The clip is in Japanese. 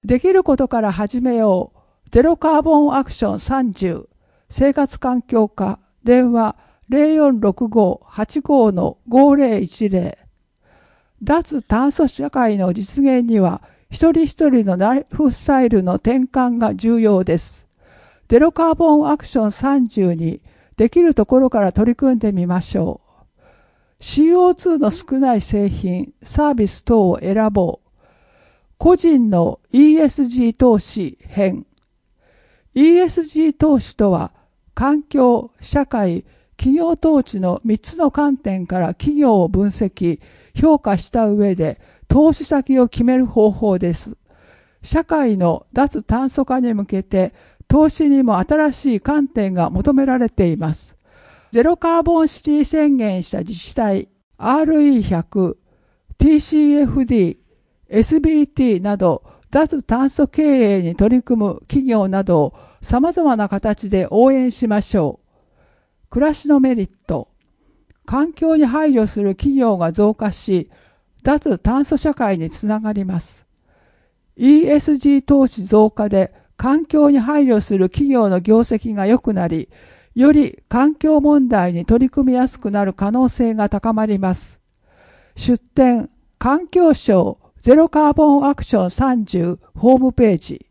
できることから始めよう。ゼロカーボンアクション30。生活環境課。電話 0465-85-5010。脱炭素社会の実現には、一人一人のライフスタイルの転換が重要です。ゼロカーボンアクション30にできるところから取り組んでみましょう。CO2 の少ない製品、サービス等を選ぼう。個人の ESG 投資編。ESG 投資とは、環境、社会、企業統治の3つの観点から企業を分析、評価した上で投資先を決める方法です。社会の脱炭素化に向けて、投資にも新しい観点が求められています。ゼロカーボンシティ宣言した自治体、RE100、TCFD、SBT など脱炭素経営に取り組む企業などを様々な形で応援しましょう。暮らしのメリット。環境に配慮する企業が増加し、脱炭素社会につながります。ESG 投資増加で環境に配慮する企業の業績が良くなり、より環境問題に取り組みやすくなる可能性が高まります。出展、環境省ゼロカーボンアクション30ホームページ。